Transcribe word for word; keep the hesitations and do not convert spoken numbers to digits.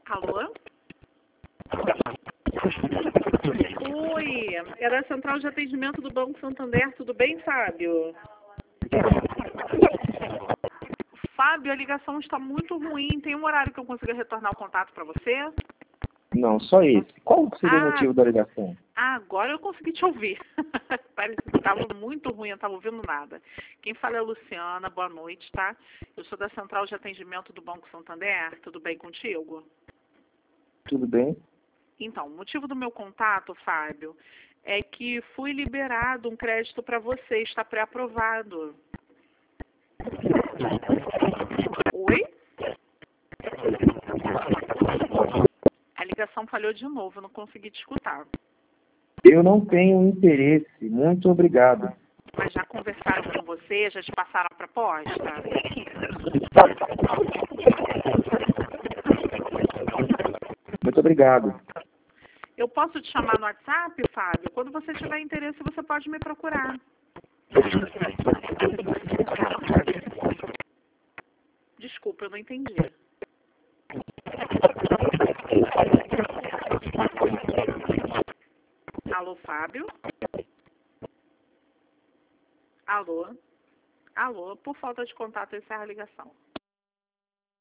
Alô? Oi, é da Central de Atendimento do Banco Santander, tudo bem, Fábio? Fábio, a ligação está muito ruim, tem um horário que eu consiga retornar o contato para você? Não, só esse. Qual seria Ah, o motivo da ligação? Ah, agora eu consegui te ouvir. Parece que estava muito ruim, eu não estava ouvindo nada. Quem fala é a Luciana, boa noite, tá? Eu sou da Central de Atendimento do Banco Santander, tudo bem contigo? Tudo bem? Então, o motivo do meu contato, Fábio, é que fui liberado um crédito para você, está pré-aprovado. Oi? A ligação falhou de novo, eu não consegui te escutar. Eu não tenho interesse. Muito obrigado. Mas já conversaram com você? Já te passaram a proposta? Muito obrigado. Eu posso te chamar no WhatsApp, Fábio? Quando você tiver interesse, você pode me procurar. Desculpa, eu não entendi. Alô, Fábio? Alô? Alô? Por falta de contato, eu encerro a ligação.